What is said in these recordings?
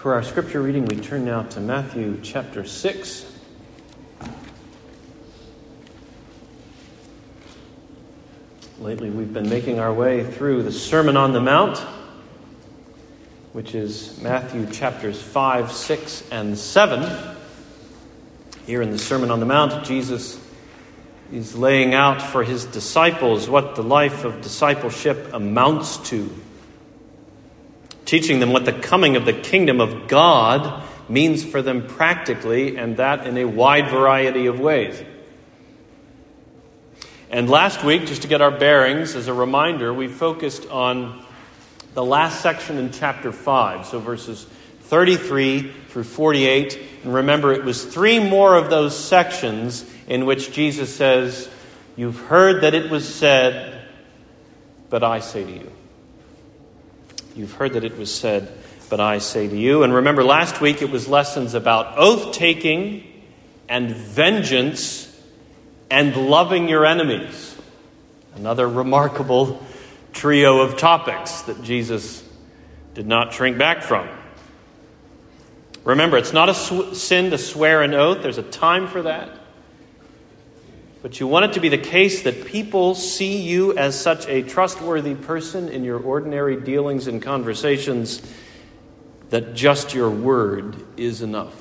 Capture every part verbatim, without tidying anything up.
For our scripture reading, we turn now to Matthew chapter six. Lately, we've been making our way through the Sermon on the Mount, which is Matthew chapters five, six, and seven. Here in the Sermon on the Mount, Jesus is laying out for his disciples what the life of discipleship amounts to, teaching them what the coming of the kingdom of God means for them practically, and that in a wide variety of ways. And last week, just to get our bearings, as a reminder, we focused on the last section in chapter five, so verses thirty-three through forty-eight. And remember, it was three more of those sections in which Jesus says, "You've heard that it was said, but I say to you." You've heard that it was said, but I say to you. And remember, last week it was lessons about oath-taking and vengeance and loving your enemies. Another remarkable trio of topics that Jesus did not shrink back from. Remember, it's not a sw- sin to swear an oath. There's a time for that. But you want it to be the case that people see you as such a trustworthy person in your ordinary dealings and conversations that just your word is enough.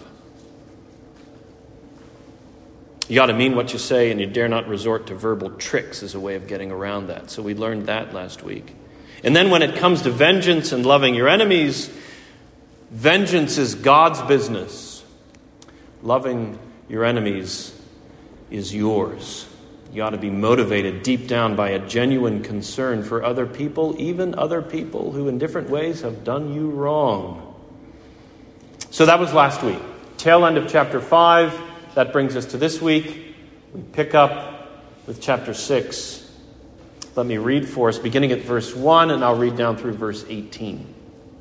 You ought to mean what you say, and you dare not resort to verbal tricks as a way of getting around that. So we learned that last week. And then when it comes to vengeance and loving your enemies, vengeance is God's business. Loving your enemies is yours. You ought to be motivated deep down by a genuine concern for other people, even other people who in different ways have done you wrong. So that was last week. Tail end of chapter five. That brings us to this week. We pick up with chapter six. Let me read for us, beginning at verse one, and I'll read down through verse eighteen.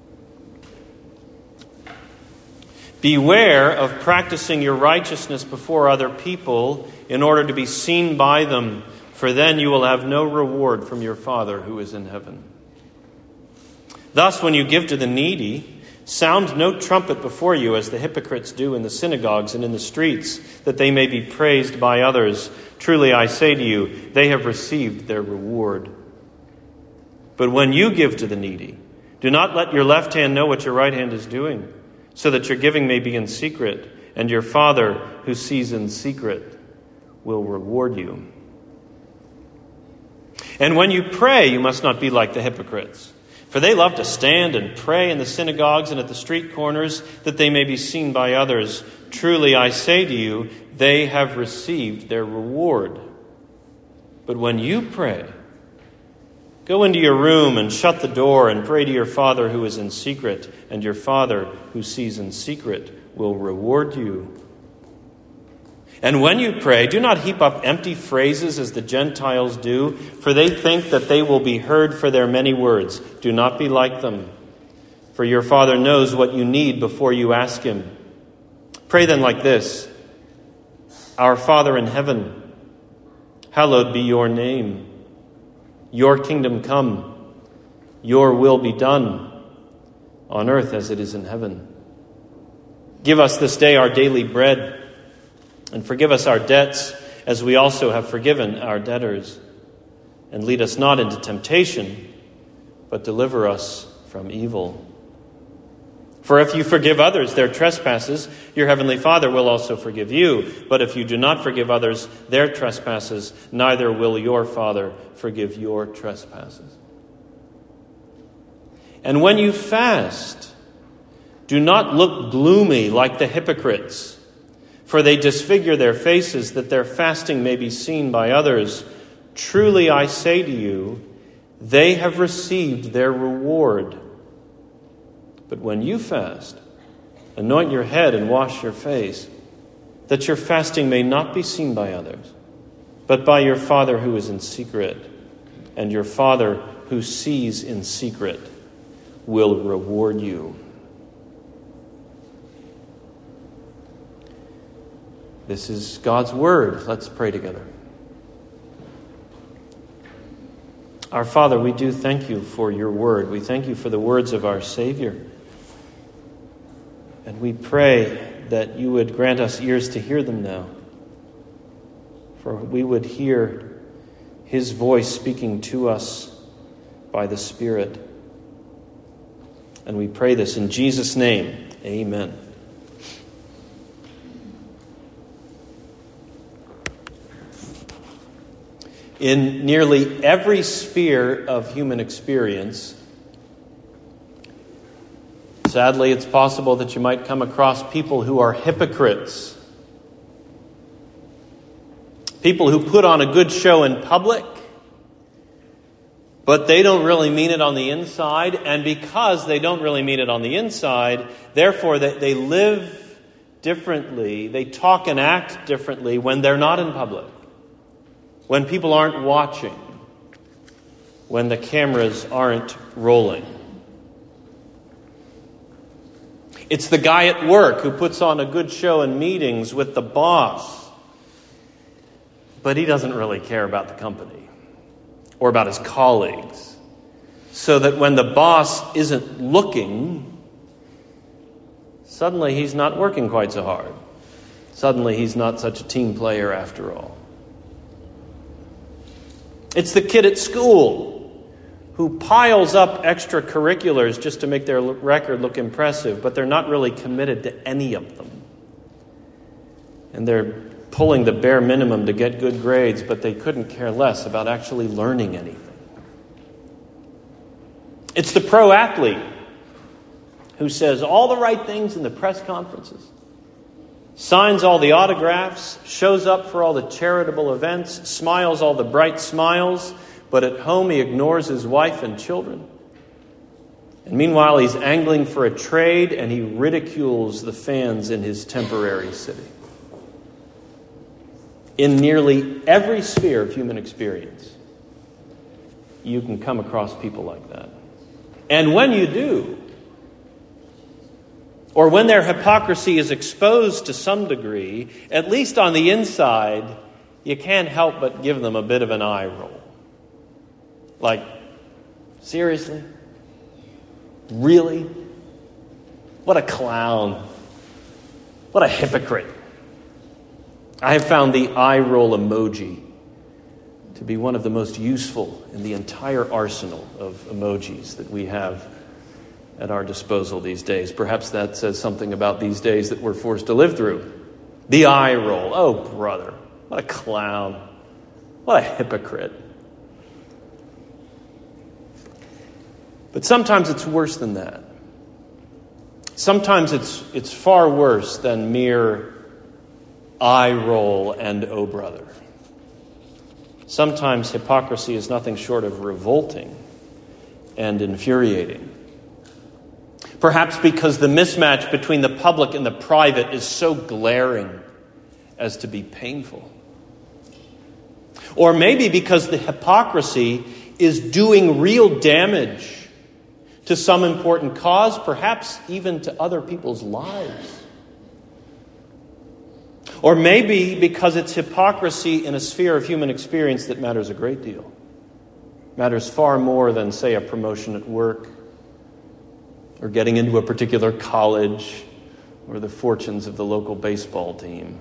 Beware of practicing your righteousness before other people in order to be seen by them, for then you will have no reward from your Father who is in heaven. Thus, when you give to the needy, sound no trumpet before you as the hypocrites do in the synagogues and in the streets, that they may be praised by others. Truly, I say to you, they have received their reward. But when you give to the needy, do not let your left hand know what your right hand is doing, so that your giving may be in secret, and your Father who sees in secret will reward you. And when you pray, you must not be like the hypocrites, for they love to stand and pray in the synagogues and at the street corners, that they may be seen by others. Truly, I say to you, they have received their reward. But when you pray, go into your room and shut the door and pray to your Father who is in secret, and your Father who sees in secret will reward you. And when you pray, do not heap up empty phrases as the Gentiles do, for they think that they will be heard for their many words. Do not be like them, for your Father knows what you need before you ask him. Pray then like this: Our Father in heaven, hallowed be your name. Your kingdom come, your will be done, on earth as it is in heaven. Give us this day our daily bread, and forgive us our debts, as we also have forgiven our debtors. And lead us not into temptation, but deliver us from evil. For if you forgive others their trespasses, your heavenly Father will also forgive you. But if you do not forgive others their trespasses, neither will your Father forgive your trespasses. And when you fast, do not look gloomy like the hypocrites, for they disfigure their faces that their fasting may be seen by others. Truly, I say to you, they have received their reward. But when you fast, anoint your head and wash your face, that your fasting may not be seen by others, but by your Father who is in secret. And your Father who sees in secret will reward you. This is God's word. Let's pray together. Our Father, we do thank you for your word. We thank you for the words of our Savior. And we pray that you would grant us ears to hear them now. For we would hear his voice speaking to us by the Spirit. And we pray this in Jesus' name. Amen. In nearly every sphere of human experience, sadly, it's possible that you might come across people who are hypocrites. People who put on a good show in public, but they don't really mean it on the inside. And because they don't really mean it on the inside, therefore they, they live differently. They talk and act differently when they're not in public. When people aren't watching, when the cameras aren't rolling. It's the guy at work who puts on a good show in meetings with the boss, but he doesn't really care about the company or about his colleagues. So that when the boss isn't looking, suddenly he's not working quite so hard. Suddenly he's not such a team player after all. It's the kid at school who piles up extracurriculars just to make their record look impressive, but they're not really committed to any of them. And they're pulling the bare minimum to get good grades, but they couldn't care less about actually learning anything. It's the pro athlete who says all the right things in the press conferences, signs all the autographs, shows up for all the charitable events, smiles all the bright smiles, but at home he ignores his wife and children. And meanwhile, he's angling for a trade and he ridicules the fans in his temporary city. In nearly every sphere of human experience, you can come across people like that. And when you do, or when their hypocrisy is exposed to some degree, at least on the inside, you can't help but give them a bit of an eye roll. Like, seriously? Really? What a clown. What a hypocrite. I have found the eye roll emoji to be one of the most useful in the entire arsenal of emojis that we have at our disposal these days. Perhaps that says something about these days that we're forced to live through. The eye roll. Oh, brother. What a clown. What a hypocrite. But sometimes it's worse than that. Sometimes it's it's far worse than mere eye roll and oh, brother. Sometimes hypocrisy is nothing short of revolting and infuriating. Perhaps because the mismatch between the public and the private is so glaring as to be painful. Or maybe because the hypocrisy is doing real damage to some important cause, perhaps even to other people's lives. Or maybe because it's hypocrisy in a sphere of human experience that matters a great deal. Matters far more than, say, a promotion at work, or getting into a particular college, or the fortunes of the local baseball team.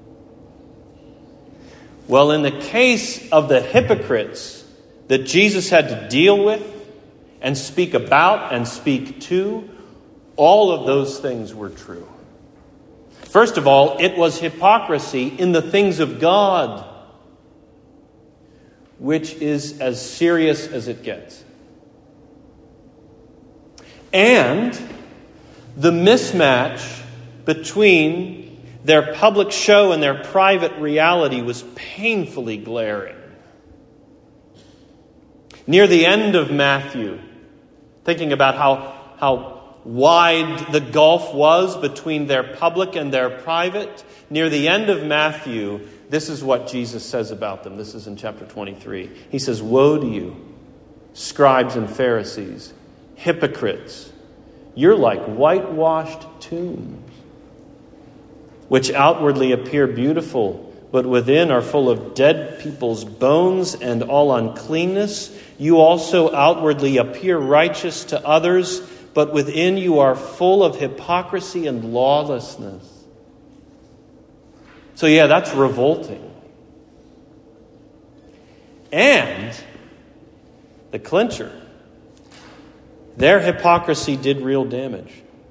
Well, in the case of the hypocrites that Jesus had to deal with and speak about and speak to, all of those things were true. First of all, it was hypocrisy in the things of God, which is as serious as it gets. And the mismatch between their public show and their private reality was painfully glaring. Near the end of Matthew, thinking about how, how wide the gulf was between their public and their private, near the end of Matthew, this is what Jesus says about them. This is in chapter twenty-three. He says, "Woe to you, scribes and Pharisees, hypocrites! You're like whitewashed tombs, which outwardly appear beautiful, but within are full of dead people's bones and all uncleanness. You also outwardly appear righteous to others, but within you are full of hypocrisy and lawlessness. So yeah, that's revolting. And the clincher, their hypocrisy did real damage.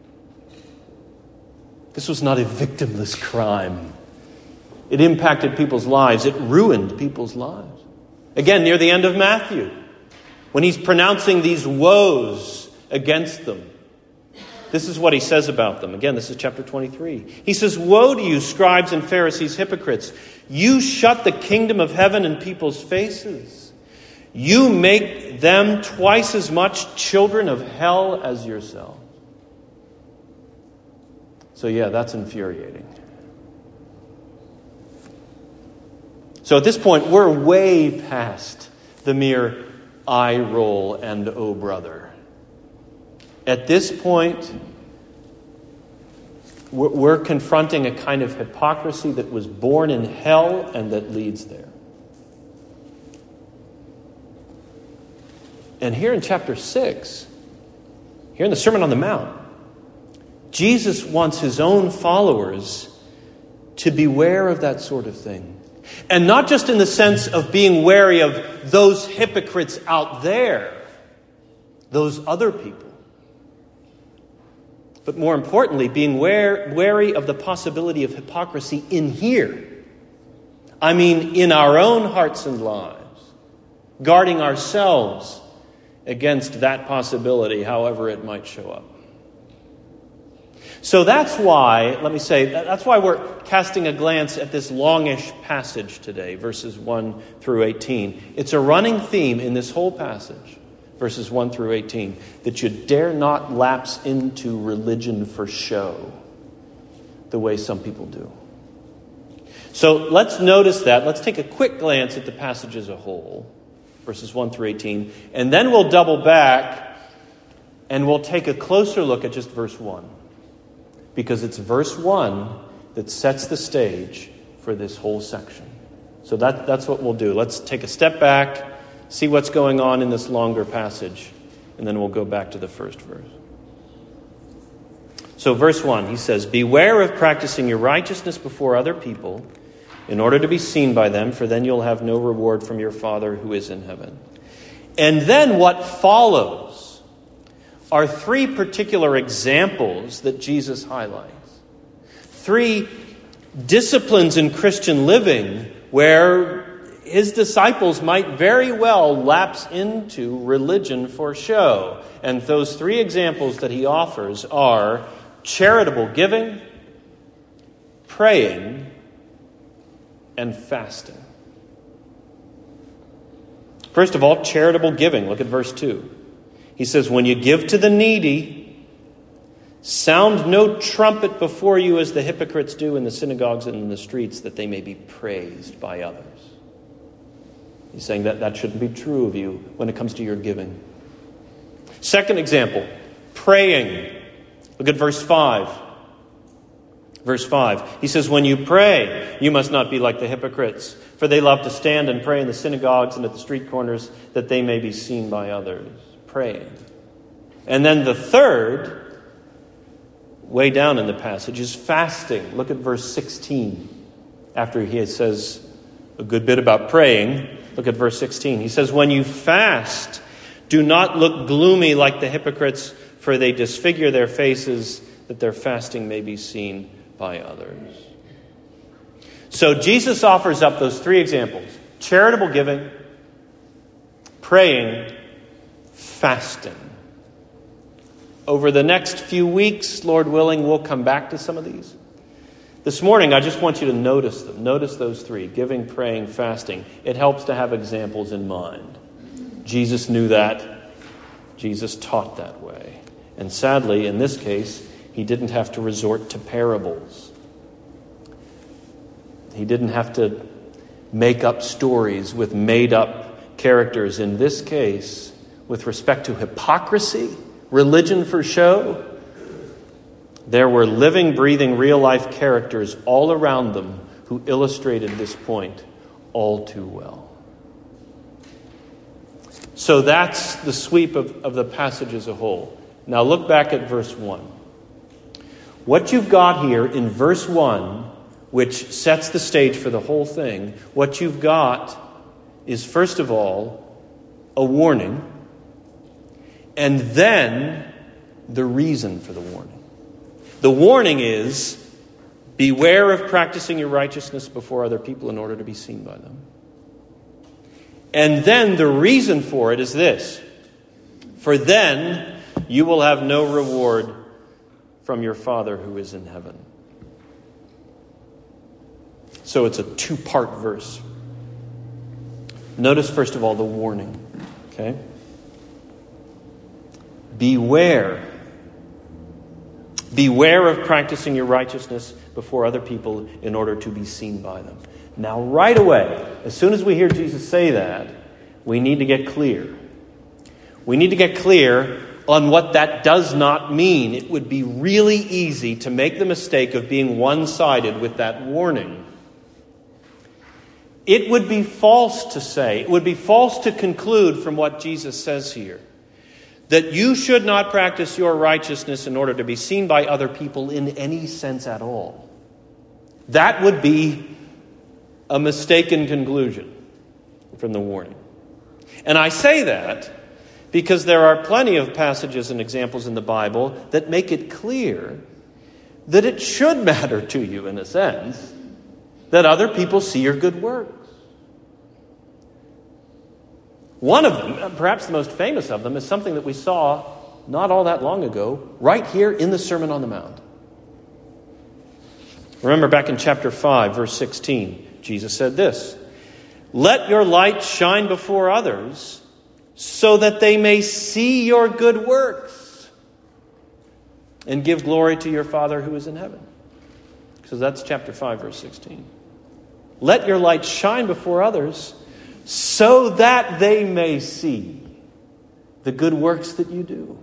This was not a victimless crime. It impacted people's lives. It ruined people's lives. Again, near the end of Matthew, when he's pronouncing these woes against them, this is what he says about them. Again, this is chapter twenty-three. He says, "Woe to you, scribes and Pharisees, hypocrites! You shut the kingdom of heaven in people's faces. You make them twice as much children of hell as yourselves." So yeah, that's infuriating. So at this point, we're way past the mere eye roll and oh brother. At this point, we're confronting a kind of hypocrisy that was born in hell and that leads there. And here in chapter six, here in the Sermon on the Mount, Jesus wants his own followers to beware of that sort of thing. And not just in the sense of being wary of those hypocrites out there, those other people, but more importantly, being wary of the possibility of hypocrisy in here. I mean, in our own hearts and lives, guarding ourselves against that possibility, however it might show up. So that's why, let me say, that's why we're casting a glance at this longish passage today, verses one through eighteen. It's a running theme in this whole passage, verses one through eighteen, that you dare not lapse into religion for show, the way some people do. So let's notice that. Let's take a quick glance at the passage as a whole, verses one through eighteen, and then we'll double back and we'll take a closer look at just verse one. Because it's verse one that sets the stage for this whole section. So that, that's what we'll do. Let's take a step back, see what's going on in this longer passage, and then we'll go back to the first verse. So verse one, he says, "Beware of practicing your righteousness before other people in order to be seen by them, for then you'll have no reward from your Father who is in heaven." And then what follows are three particular examples that Jesus highlights. Three disciplines in Christian living where his disciples might very well lapse into religion for show. And those three examples that he offers are charitable giving, praying, and fasting. First of all, charitable giving. Look at verse two. He says, "When you give to the needy, sound no trumpet before you as the hypocrites do in the synagogues and in the streets, that they may be praised by others." He's saying that that shouldn't be true of you when it comes to your giving. Second example, praying. Look at verse five. Verse five, he says, "When you pray, you must not be like the hypocrites, for they love to stand and pray in the synagogues and at the street corners, that they may be seen by others." Praying. And then the third, way down in the passage, is fasting. Look at verse sixteen. After he says a good bit about praying, look at verse sixteen. He says, "When you fast, do not look gloomy like the hypocrites, for they disfigure their faces, that their fasting may be seen by others." So Jesus offers up those three examples: charitable giving, praying, fasting. Over the next few weeks, Lord willing, we'll come back to some of these. This morning, I just want you to notice them. Notice those three: giving, praying, fasting. It helps to have examples in mind. Jesus knew that. Jesus taught that way. And sadly, in this case, he didn't have to resort to parables. He didn't have to make up stories with made-up characters. In this case, with respect to hypocrisy, religion for show, there were living, breathing, real-life characters all around them who illustrated this point all too well. So that's the sweep of, of the passage as a whole. Now look back at verse one. What you've got here in verse one, which sets the stage for the whole thing, what you've got is, first of all, a warning, and then the reason for the warning. The warning is, beware of practicing your righteousness before other people in order to be seen by them. And then the reason for it is this: for then you will have no reward from your Father who is in heaven. So it's a two-part verse. Notice, first of all, the warning. Okay? Beware. Beware of practicing your righteousness before other people in order to be seen by them. Now, right away, as soon as we hear Jesus say that, we need to get clear. We need to get clear on what that does not mean. It would be really easy to make the mistake of being one-sided with that warning. It would be false to say, it would be false to conclude from what Jesus says here, that you should not practice your righteousness in order to be seen by other people in any sense at all. That would be a mistaken conclusion from the warning. And I say that because there are plenty of passages and examples in the Bible that make it clear that it should matter to you, in a sense, that other people see your good works. One of them, perhaps the most famous of them, is something that we saw not all that long ago, right here in the Sermon on the Mount. Remember back in chapter five, verse sixteen, Jesus said this: "Let your light shine before others, so that they may see your good works and give glory to your Father who is in heaven." So that's chapter five, verse sixteen. Let your light shine before others so that they may see the good works that you do.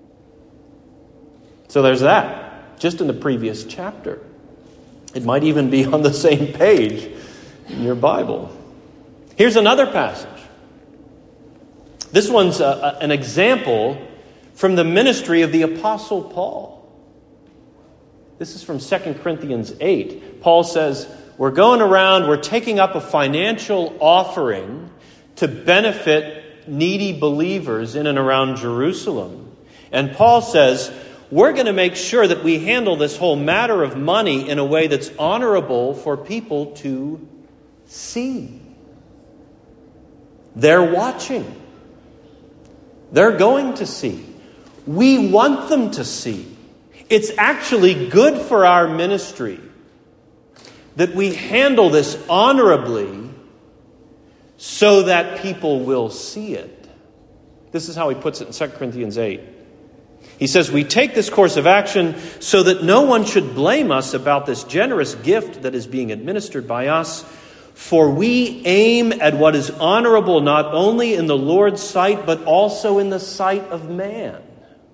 So there's that, just in the previous chapter. It might even be on the same page in your Bible. Here's another passage. This one's a, a, an example from the ministry of the Apostle Paul. This is from Second Corinthians eight. Paul says, we're going around, we're taking up a financial offering to benefit needy believers in and around Jerusalem. And Paul says, we're going to make sure that we handle this whole matter of money in a way that's honorable for people to see. They're watching. They're going to see. We want them to see. It's actually good for our ministry that we handle this honorably so that people will see it. This is how he puts it in Second Corinthians eight. He says, we take this course of action so that no one should blame us about this generous gift that is being administered by us. For we aim at what is honorable not only in the Lord's sight, but also in the sight of man.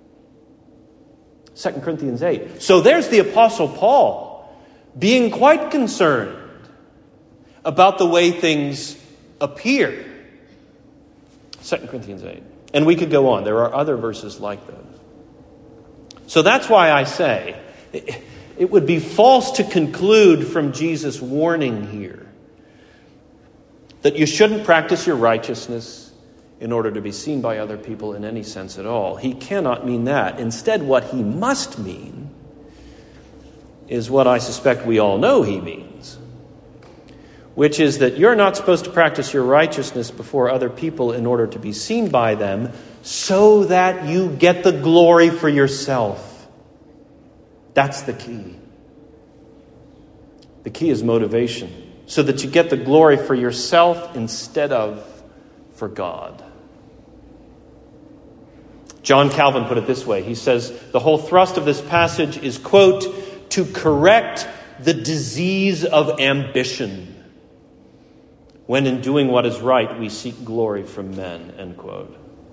Second Corinthians eight. So there's the Apostle Paul being quite concerned about the way things appear. Second Corinthians eight. And we could go on. There are other verses like those. So that's why I say it would be false to conclude from Jesus' warning here that you shouldn't practice your righteousness in order to be seen by other people in any sense at all. He cannot mean that. Instead, what he must mean is what I suspect we all know he means, which is that you're not supposed to practice your righteousness before other people in order to be seen by them so that you get the glory for yourself. That's the key. The key is motivation, so that you get the glory for yourself instead of for God. John Calvin put it this way. He says, the whole thrust of this passage is, quote, to correct the disease of ambition, when in doing what is right we seek glory from men, end quote.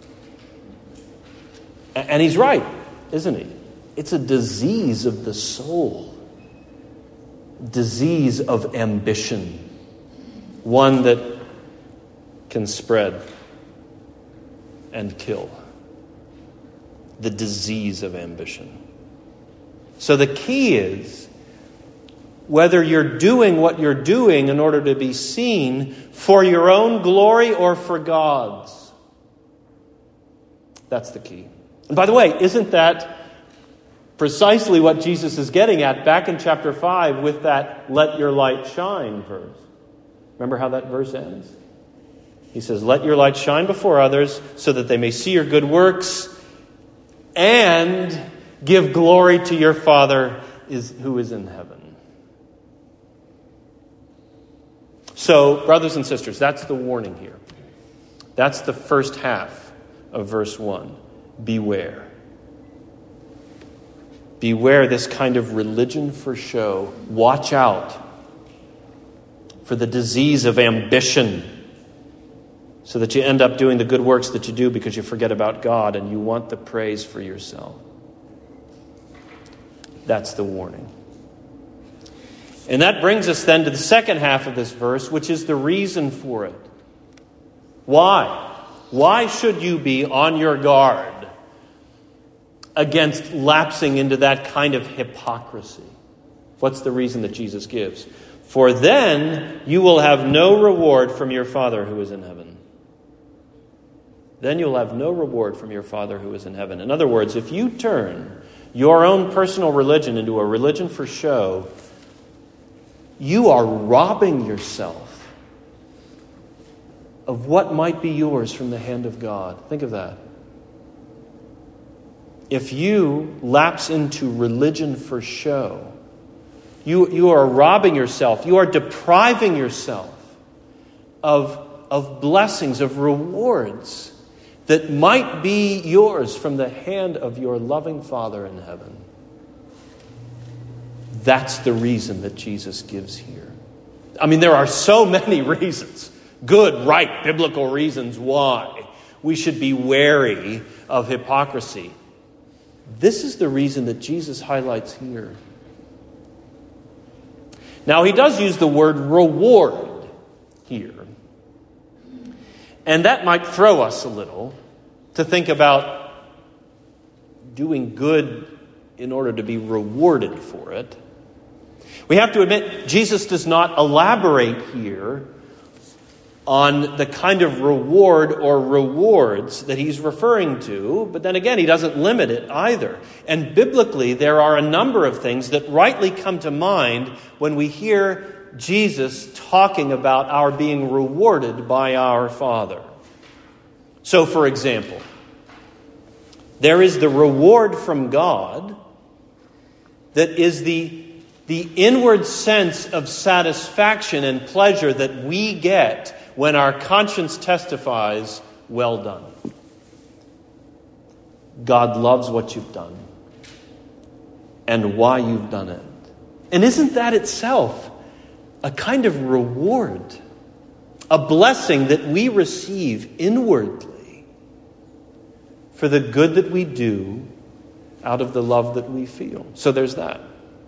And he's right, isn't he? It's a disease of the soul. Disease of ambition. One that can spread and kill. the disease of ambition. So the key is whether you're doing what you're doing in order to be seen for your own glory or for God's. That's the key. And by the way, isn't that precisely what Jesus is getting at back in chapter five with that "let your light shine" verse? Remember how that verse ends? He says, "Let your light shine before others so that they may see your good works and give glory to your Father is who is in heaven." So, brothers and sisters, that's the warning here. That's the first half of verse one. Beware. Beware this kind of religion for show. Watch out for the disease of ambition, so that you end up doing the good works that you do because you forget about God and you want the praise for yourself. That's the warning. And that brings us then to the second half of this verse, which is the reason for it. Why? Why should you be on your guard against lapsing into that kind of hypocrisy? What's the reason that Jesus gives? For then you will have no reward from your Father who is in heaven. Then you'll have no reward from your Father who is in heaven. In other words, if you turn your own personal religion into a religion for show, you are robbing yourself of what might be yours from the hand of God. Think of that. If you lapse into religion for show, you, you are robbing yourself. You are depriving yourself of, of blessings, of rewards that might be yours from the hand of your loving Father in heaven. That's the reason that Jesus gives here. I mean, there are so many reasons, good, right, biblical reasons why we should be wary of hypocrisy. This is the reason that Jesus highlights here. Now, he does use the word reward here. And that might throw us a little to think about doing good in order to be rewarded for it. We have to admit, Jesus does not elaborate here on the kind of reward or rewards that he's referring to, but then again, he doesn't limit it either. And biblically, there are a number of things that rightly come to mind when we hear Jesus talking about our being rewarded by our Father. So, for example, there is the reward from God that is the The inward sense of satisfaction and pleasure that we get when our conscience testifies, well done. God loves what you've done and why you've done it. And isn't that itself a kind of reward, a blessing that we receive inwardly for the good that we do out of the love that we feel? So there's that.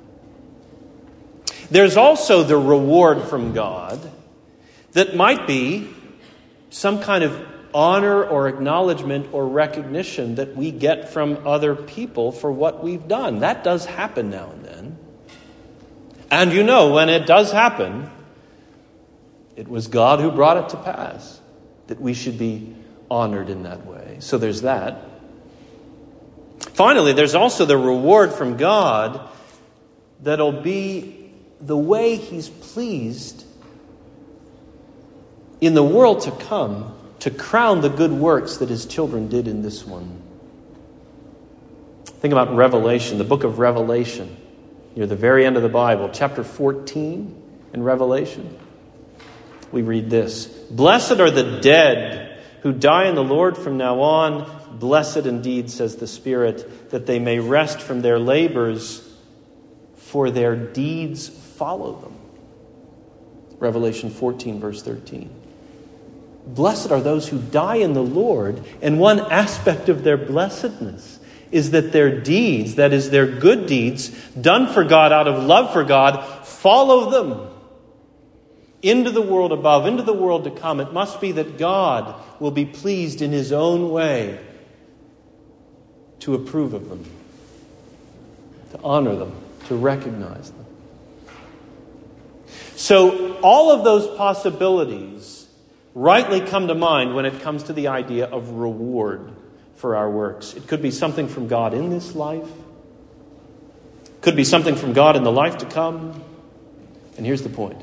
There's also the reward from God that might be some kind of honor or acknowledgement or recognition that we get from other people for what we've done. That does happen now and then. And you know, when it does happen, it was God who brought it to pass, that we should be honored in that way. So there's that. Finally, there's also the reward from God that'll be the way he's pleased in the world to come to crown the good works that his children did in this one. Think about Revelation, the book of Revelation, near the very end of the Bible, chapter fourteen in Revelation. We read this: "Blessed are the dead who die in the Lord from now on. Blessed indeed, says the Spirit, that they may rest from their labors, for their deeds follow them." Revelation fourteen, verse thirteen. Blessed are those who die in the Lord, and one aspect of their blessedness is that their deeds, that is their good deeds, done for God out of love for God, follow them into the world above, into the world to come. It must be that God will be pleased in his own way to approve of them, to honor them, to recognize them. So all of those possibilities rightly come to mind when it comes to the idea of reward for our works. It could be something from God in this life. It could be something from God in the life to come. And here's the point.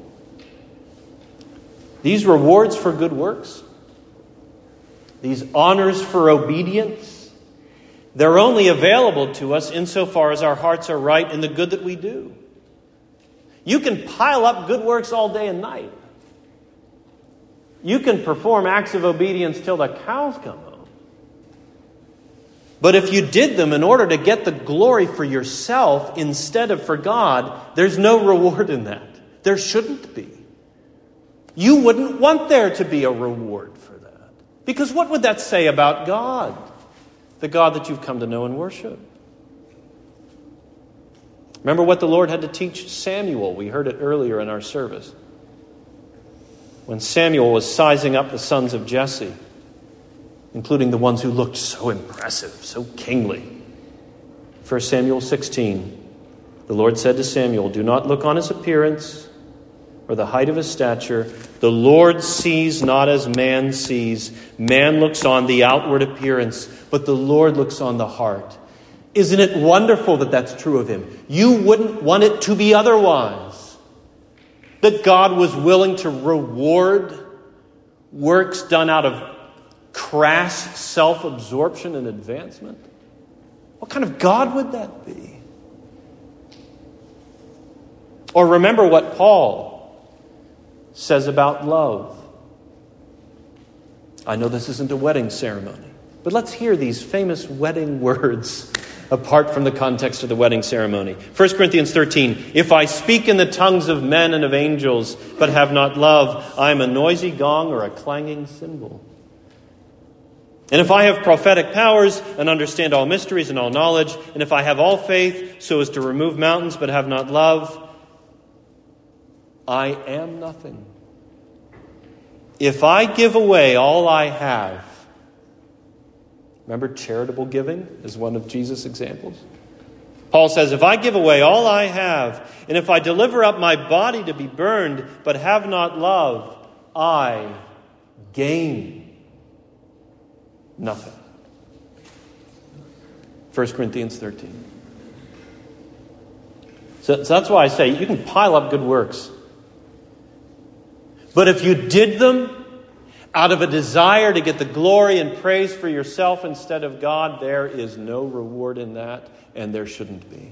These rewards for good works, these honors for obedience, they're only available to us insofar as our hearts are right in the good that we do. You can pile up good works all day and night. You can perform acts of obedience till the cows come home. But if you did them in order to get the glory for yourself instead of for God, there's no reward in that. There shouldn't be. You wouldn't want there to be a reward for that. Because what would that say about God? The God that you've come to know and worship. Remember what the Lord had to teach Samuel. We heard it earlier in our service. When Samuel was sizing up the sons of Jesse, including the ones who looked so impressive, so kingly. First Samuel sixteen, the Lord said to Samuel, "Do not look on his appearance or the height of his stature. The Lord sees not as man sees. Man looks on the outward appearance, but the Lord looks on the heart." Isn't it wonderful that that's true of him? You wouldn't want it to be otherwise. That God was willing to reward works done out of crass self-absorption and advancement? What kind of God would that be? Or remember what Paul says about love. I know this isn't a wedding ceremony, but let's hear these famous wedding words apart from the context of the wedding ceremony. First Corinthians thirteen, "If I speak in the tongues of men and of angels, but have not love, I am a noisy gong or a clanging cymbal. And if I have prophetic powers and understand all mysteries and all knowledge, and if I have all faith so as to remove mountains but have not love, I am nothing. If I give away all I have," remember, charitable giving is one of Jesus' examples. Paul says, "If I give away all I have, and if I deliver up my body to be burned, but have not love, I gain nothing." First Corinthians thirteen. So, so that's why I say you can pile up good works. But if you did them out of a desire to get the glory and praise for yourself instead of God, there is no reward in that, and there shouldn't be.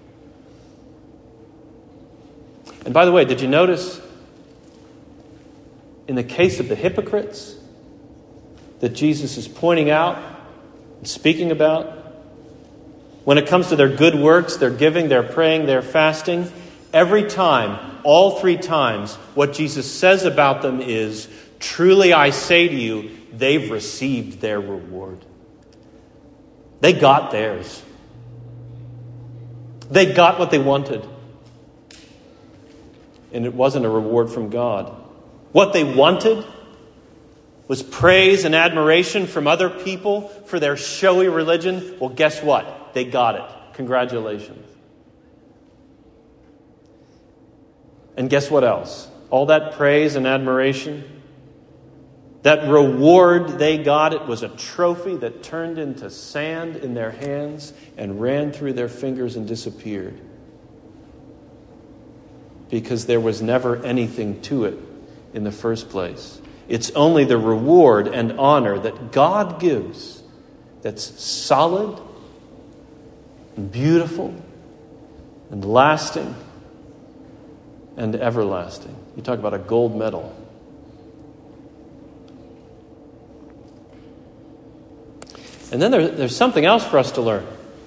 And by the way, did you notice in the case of the hypocrites that Jesus is pointing out and speaking about, when it comes to their good works, their giving, their praying, their fasting, every time, all three times, what Jesus says about them is, "Truly I say to you, they've received their reward." They got theirs. They got what they wanted. And it wasn't a reward from God. What they wanted was praise and admiration from other people for their showy religion. Well, guess what? They got it. Congratulations. And guess what else? All that praise and admiration, that reward they got, it was a trophy that turned into sand in their hands and ran through their fingers and disappeared. Because there was never anything to it in the first place. It's only the reward and honor that God gives that's solid and beautiful and lasting and everlasting. You talk about a gold medal. And then there, there's something else for us to learn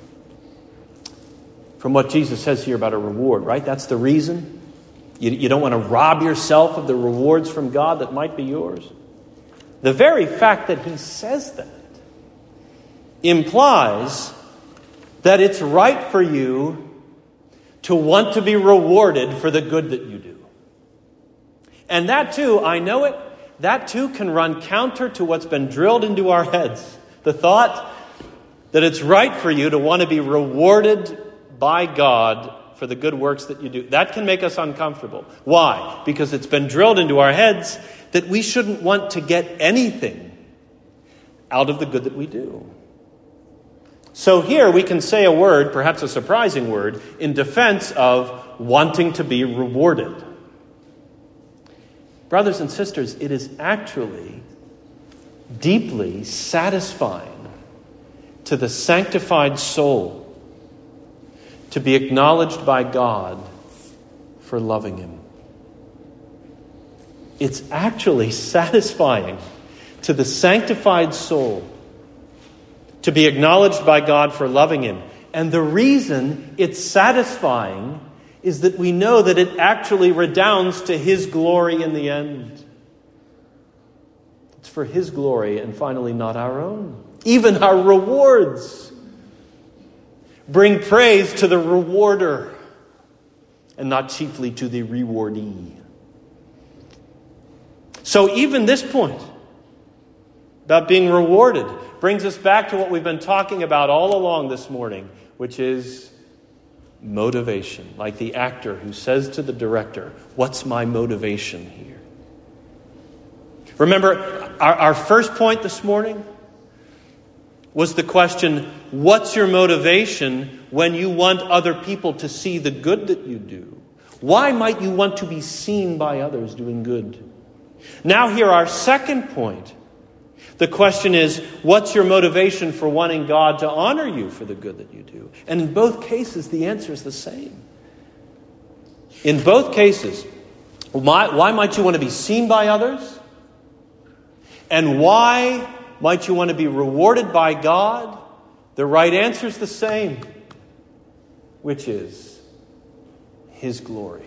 from what Jesus says here about a reward, right? That's the reason. You, you don't want to rob yourself of the rewards from God that might be yours. The very fact that he says that implies that it's right for you to want to be rewarded for the good that you do. And that too, I know it, that too can run counter to what's been drilled into our heads. The thought, that it's right for you to want to be rewarded by God for the good works that you do. That can make us uncomfortable. Why? Because it's been drilled into our heads that we shouldn't want to get anything out of the good that we do. So here we can say a word, perhaps a surprising word, in defense of wanting to be rewarded. Brothers and sisters, it is actually deeply satisfying to the sanctified soul to be acknowledged by God for loving him. It's actually satisfying to the sanctified soul to be acknowledged by God for loving him. And the reason it's satisfying is that we know that it actually redounds to his glory in the end. It's for his glory and finally not our own. Even our rewards bring praise to the rewarder and not chiefly to the rewardee. So even this point about being rewarded brings us back to what we've been talking about all along this morning, which is motivation. Like the actor who says to the director, "What's my motivation here?" Remember, our, our first point this morning was the question, what's your motivation when you want other people to see the good that you do? Why might you want to be seen by others doing good? Now here, our second point. The question is, what's your motivation for wanting God to honor you for the good that you do? And in both cases, the answer is the same. In both cases, why, why might you want to be seen by others? And why might you want to be rewarded by God? The right answer is the same, which is his glory.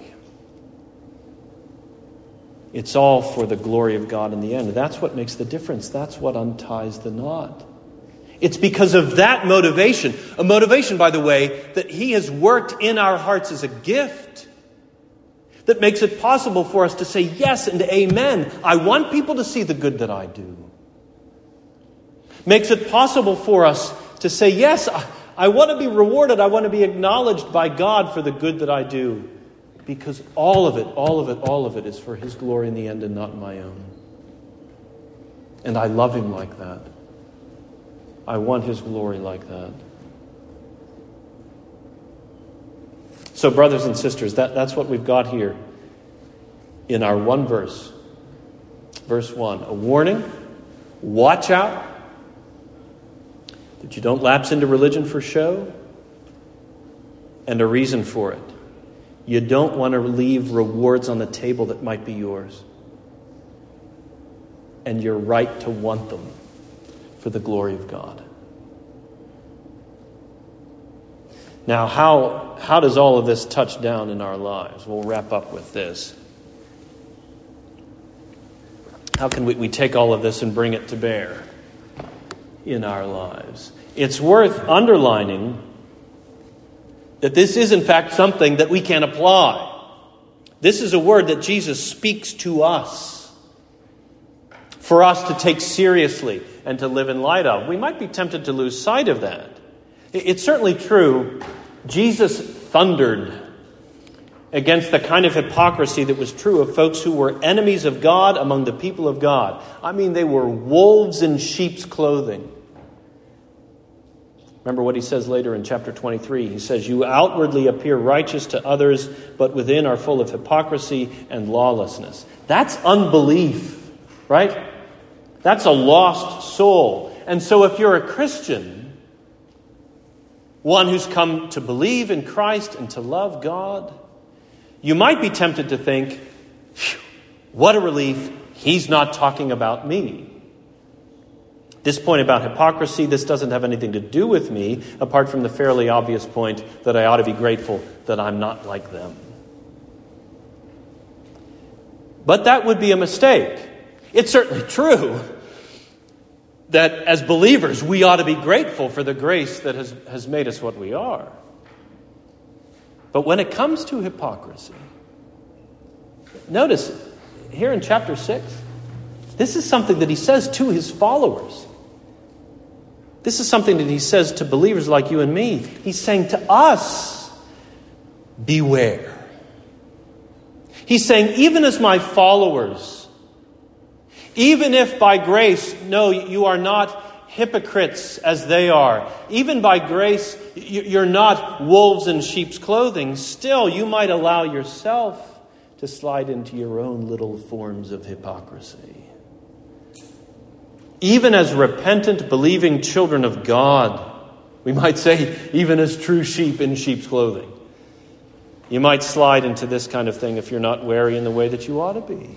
It's all for the glory of God in the end. That's what makes the difference. That's what unties the knot. It's because of that motivation, a motivation, by the way, that he has worked in our hearts as a gift, that makes it possible for us to say yes and amen. I want people to see the good that I do. Makes it possible for us to say, yes, I, I want to be rewarded. I want to be acknowledged by God for the good that I do. Because all of it, all of it, all of it is for his glory in the end and not my own. And I love him like that. I want his glory like that. So brothers and sisters, that, that's what we've got here in our one verse. Verse one, a warning, watch out that you don't lapse into religion for show, and a reason for it. You don't want to leave rewards on the table that might be yours. And you're right to want them for the glory of God. Now, how, how does all of this touch down in our lives? We'll wrap up with this. How can we, we take all of this and bring it to bear in our lives? It's worth underlining that this is in fact something that we can apply. This is a word that Jesus speaks to us for us to take seriously and to live in light of. We might be tempted to lose sight of that. It's certainly true. Jesus thundered against the kind of hypocrisy that was true of folks who were enemies of God among the people of God. I mean, they were wolves in sheep's clothing. Remember what he says later in chapter twenty-three. He says, you outwardly appear righteous to others, but within are full of hypocrisy and lawlessness. That's unbelief, right? That's a lost soul. And so if you're a Christian, one who's come to believe in Christ and to love God, you might be tempted to think, what a relief, he's not talking about me. This point about hypocrisy, this doesn't have anything to do with me, apart from the fairly obvious point that I ought to be grateful that I'm not like them. But that would be a mistake. It's certainly true that as believers, we ought to be grateful for the grace that has, has made us what we are. But when it comes to hypocrisy, notice here in chapter six, this is something that he says to his followers. This is something that he says to believers like you and me. He's saying to us, beware. He's saying, even as my followers, even if by grace, no, you are not hypocrites as they are. Even by grace, you're not wolves in sheep's clothing. Still, you might allow yourself to slide into your own little forms of hypocrisy. Even as repentant, believing children of God, we might say, even as true sheep in sheep's clothing, you might slide into this kind of thing if you're not wary in the way that you ought to be.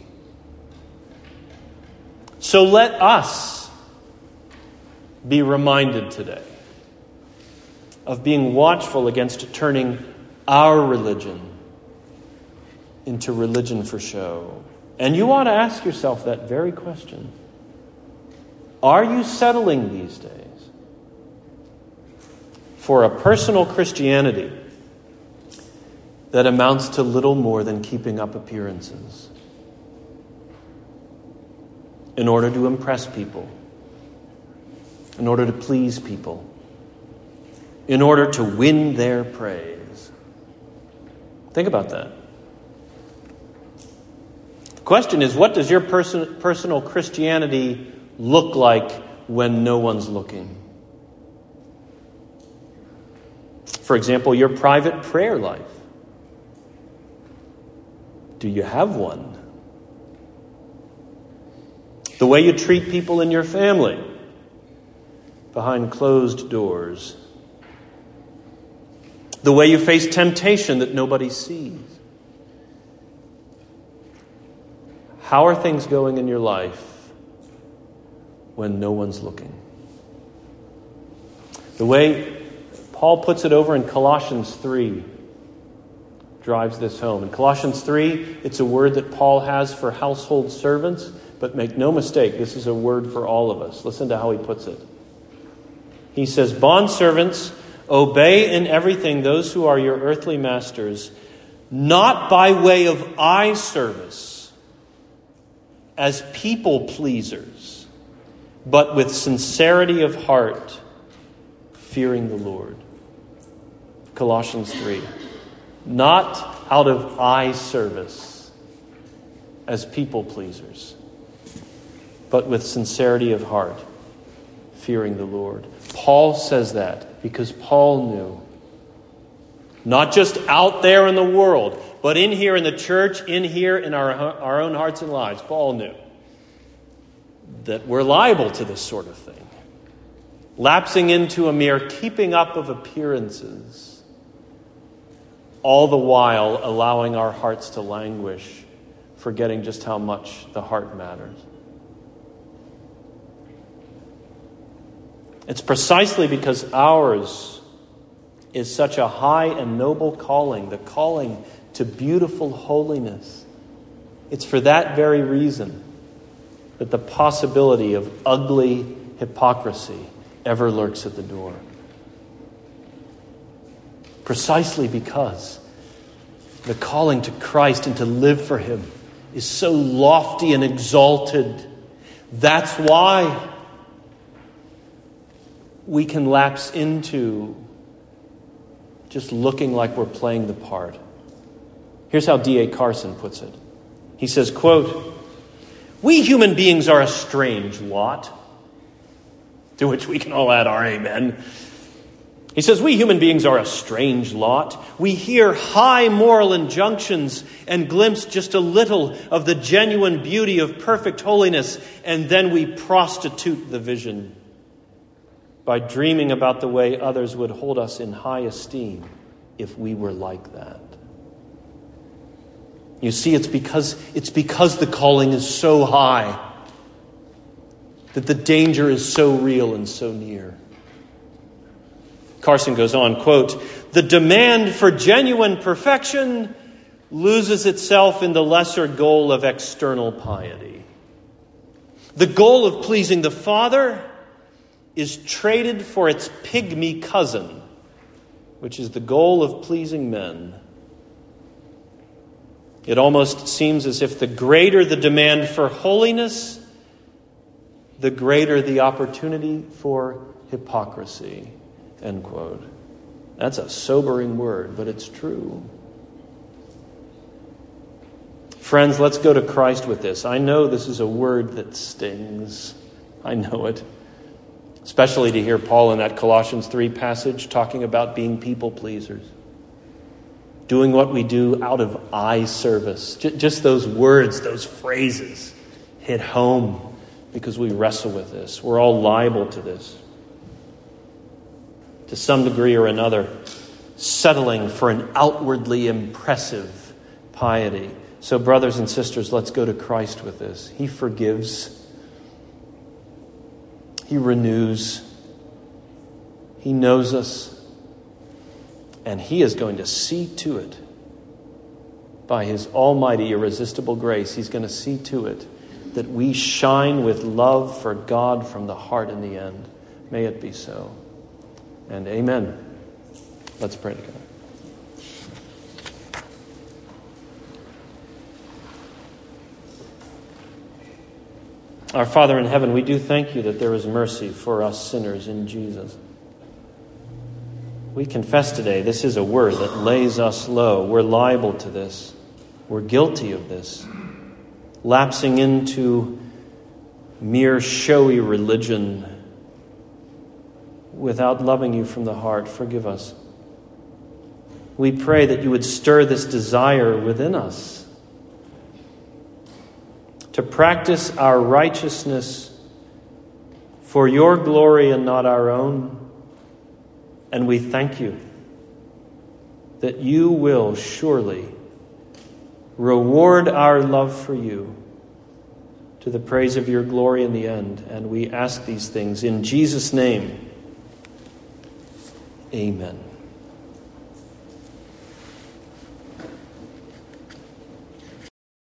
So let us be reminded today of being watchful against turning our religion into religion for show. And you ought to ask yourself that very question. Are you settling these days for a personal Christianity that amounts to little more than keeping up appearances in order to impress people, in order to please people, in order to win their praise? Think about that. The question is, what does your person, personal Christianity look like when no one's looking? For example, your private prayer life. Do you have one? The way you treat people in your family behind closed doors. The way you face temptation that nobody sees. How are things going in your life when no one's looking? The way Paul puts it over in Colossians three drives this home. In Colossians three, it's a word that Paul has for household servants, but make no mistake, this is a word for all of us. Listen to how he puts it. He says, "Bondservants, obey in everything those who are your earthly masters, not by way of eye service, as people pleasers, but with sincerity of heart, fearing the Lord." Colossians three. Not out of eye service as people pleasers, but with sincerity of heart, fearing the Lord. Paul says that because Paul knew, not just out there in the world, but in here in the church, in here in our, our own hearts and lives, Paul knew that we're liable to this sort of thing. Lapsing into a mere keeping up of appearances, all the while allowing our hearts to languish, forgetting just how much the heart matters. It's precisely because ours is such a high and noble calling, the calling to beautiful holiness. It's for that very reason that the possibility of ugly hypocrisy ever lurks at the door. Precisely because the calling to Christ and to live for Him is so lofty and exalted. That's why we can lapse into just looking like we're playing the part. Here's how D A Carson puts it. He says, quote, "We human beings are a strange lot," to which we can all add our amen. He says, "We human beings are a strange lot. We hear high moral injunctions and glimpse just a little of the genuine beauty of perfect holiness, and then we prostitute the vision by dreaming about the way others would hold us in high esteem if we were like that." You see, it's because it's because the calling is so high that the danger is so real and so near. Carson goes on, quote, "The demand for genuine perfection loses itself in the lesser goal of external piety. The goal of pleasing the Father is traded for its pygmy cousin, which is the goal of pleasing men. It almost seems as if the greater the demand for holiness, the greater the opportunity for hypocrisy. End quote. That's a sobering word, but it's true. Friends, let's go to Christ with this. I know this is a word that stings. I know it. Especially to hear Paul in that Colossians three passage talking about being people pleasers. Doing what we do out of eye service. Just those words, those phrases hit home because we wrestle with this. We're all liable to this. To some degree or another, settling for an outwardly impressive piety. So brothers and sisters, let's go to Christ with this. He forgives. He renews. He knows us. And he is going to see to it, by his almighty, irresistible grace, he's going to see to it that we shine with love for God from the heart in the end. May it be so. And amen. Let's pray together. Our Father in heaven, we do thank you that there is mercy for us sinners in Jesus. We confess today this is a word that lays us low. We're liable to this. We're guilty of this. Lapsing into mere showy religion without loving you from the heart. Forgive us. We pray that you would stir this desire within us to practice our righteousness for your glory and not our own. And we thank you that you will surely reward our love for you to the praise of your glory in the end. And we ask these things in Jesus' name. Amen.